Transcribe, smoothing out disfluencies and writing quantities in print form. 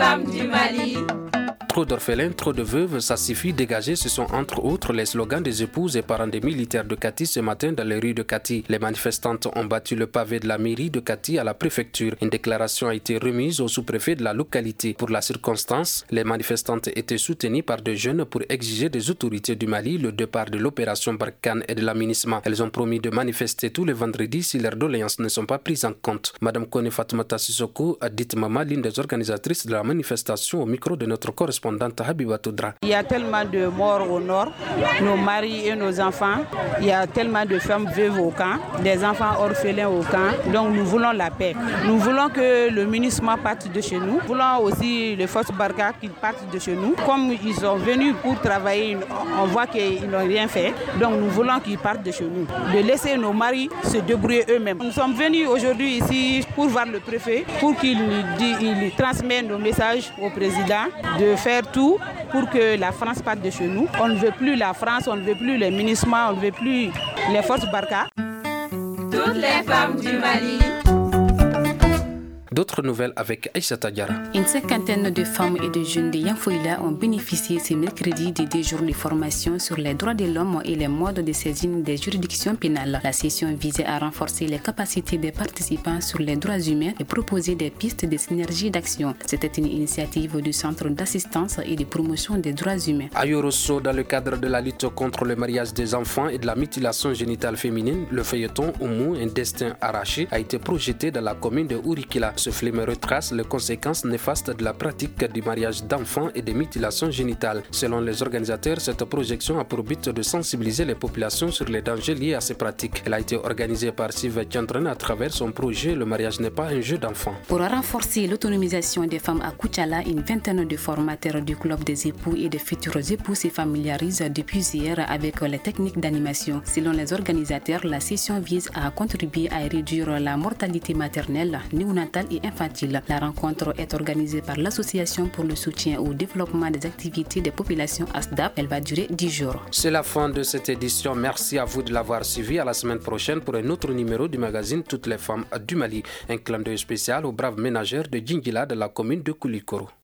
femmes du Mali. Trop d'orphelins, trop de veuves, ça suffit, dégager, ce sont entre autres les slogans des épouses et parents des militaires de Kati ce matin dans les rues de Kati. Les manifestantes ont battu le pavé de la mairie de Kati à la préfecture. Une déclaration a été remise au sous-préfet de la localité. Pour la circonstance, les manifestantes étaient soutenues par des jeunes pour exiger des autorités du Mali le départ de l'opération Barkhane et de l'aménagement. Elles ont promis de manifester tous les vendredis si leurs doléances ne sont pas prises en compte. Madame Kone Fatoumata Sissoko a dit Mama, l'une des organisatrices de la manifestation, au micro de notre correspondante Habiba Toudra. Il y a tellement de morts au nord, nos maris et nos enfants. Il y a tellement de femmes veuves au camp, des enfants orphelins au camp. Donc nous voulons la paix. Nous voulons que le MINUSMA parte de chez nous. Nous voulons aussi les forces Barkhane qu'ils partent de chez nous. Comme ils sont venus pour travailler, on voit qu'ils n'ont rien fait. Donc nous voulons qu'ils partent de chez nous. De laisser nos maris se débrouiller eux-mêmes. Nous sommes venus aujourd'hui ici pour voir le préfet, pour qu'il transmette nos messages au président de faire tout pour que la France parte de chez nous. On ne veut plus la France, on ne veut plus les MINUSMA, on ne veut plus les forces Barkhane. Toutes les femmes du Mali. D'autres nouvelles avec Aïssata Diarra. Une cinquantaine de femmes et de jeunes de Yanfoïla ont bénéficié ce mercredi de 2 jours de formation sur les droits de l'homme et les modes de saisine des juridictions pénales. La session visait à renforcer les capacités des participants sur les droits humains et proposer des pistes de synergie d'action. C'était une initiative du Centre d'assistance et de promotion des droits humains. À Yorosso, dans le cadre de la lutte contre le mariage des enfants et de la mutilation génitale féminine, le feuilleton Oumou, un destin arraché, a été projeté dans la commune de Ourikila. Ce film retrace les conséquences néfastes de la pratique du mariage d'enfants et des mutilations génitales. Selon les organisateurs, cette projection a pour but de sensibiliser les populations sur les dangers liés à ces pratiques. Elle a été organisée par Siv Tchandran à travers son projet Le mariage n'est pas un jeu d'enfant. Pour renforcer l'autonomisation des femmes à Koutiala, une vingtaine de formateurs du club des époux et des futurs époux se familiarisent depuis hier avec les techniques d'animation. Selon les organisateurs, la session vise à contribuer à réduire la mortalité maternelle, néonatale et infantile. La rencontre est organisée par l'Association pour le soutien au développement des activités des populations ASDAP. Elle va durer 10 jours. C'est la fin de cette édition. Merci à vous de l'avoir suivi. À la semaine prochaine pour un autre numéro du magazine Toutes les femmes du Mali. Un clin d'œil spécial aux braves ménagères de Djingila de la commune de Koulikoro.